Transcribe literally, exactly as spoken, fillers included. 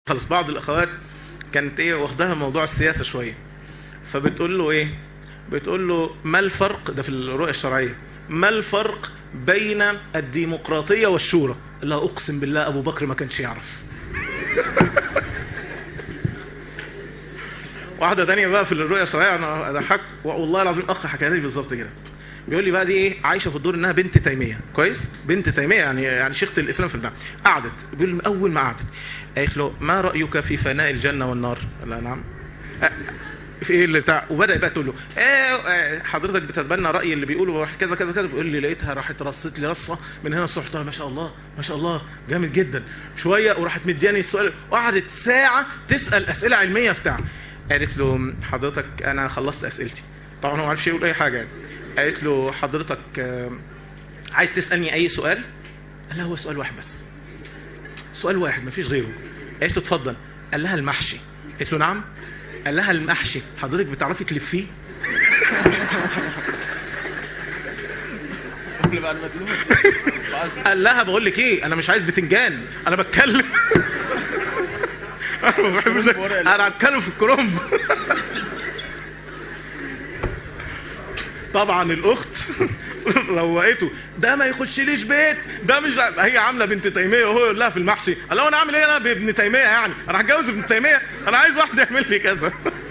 خلص بعض الاخوات كانت ايه واخدها موضوع السياسه شويه، فبتقول له ايه، بتقول له ما الفرق ده في الرؤيه الشرعيه، ما الفرق بين الديمقراطيه والشورى؟ لا اقسم بالله ابو بكر ما كانش يعرف. واحده ثانيه بقى في الرؤيه الشرعيه انا اضحك والله العظيم، اخ حكى لي بالظبط كده، بيقول لي بقى دي ايه، عايشه في الدور انها بنت تيميه، كويس، بنت تيميه يعني يعني شيخه الاسلام في الجامعه. قعدت بيقول لي اول ما قعدت قالت له ما رايك في فناء الجنه والنار؟ قال لها نعم. في ايه اللي بتاع، وبدا بقى تقول له ايه حضرتك بتتبنى راي اللي بيقولوا كذا كذا كذا، بيقول لي لقيتها راحت رصت لي رصه من هنا الصبح، ما شاء الله ما شاء الله جامد جدا شويه، وراحت مدياني السؤال وقعدت ساعه تسال اسئله علميه بتاع. قالت له حضرتك انا خلصت اسئلتي، طبعا هو ما عرفش يقول اي حاجه يعني. قالت له حضرتك عايز تسالني اي سؤال؟ قال لها هو سؤال واحد بس، سؤال واحد مفيش غيره. قالت له اتفضل. قال لها المحشي. قالت له نعم. قال لها المحشي حضرتك بتعرفي تلفيه؟ قال لها بقول لك ايه، انا مش عايز بتنجان، انا بتكلم انا ما بحبش، انا بتكلم في الكرنب. طبعا الاخت روقته، ده ما يخشليش بيت، ده مش، هي عامله بنت تيميه وهو يقول لها في المحشي. قال لها انا اعمل ايه انا بابن تيميه يعني؟ انا هتجوز ابن تيميه؟ انا عايز واحد يعمل لي كذا.